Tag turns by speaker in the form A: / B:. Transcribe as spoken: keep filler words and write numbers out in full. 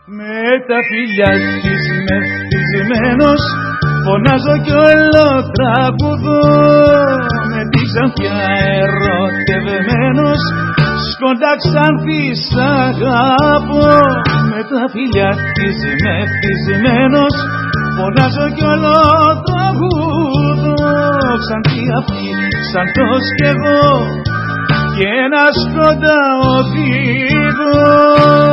A: Με τα φιλιά της μεθυσμένος φωνάζω κι όλο τραγουδώ. Με τη Ξανθιά ερωτευμένος σκόντα Ξάνθη σ' αγαπώ. Με τα φιλιά της μεθυσμένος φωνάζω κι όλο τραγουδώ. Ξανθή αυτή, Ξανθός κι εγώ κι ένας κοντά οδηγώ.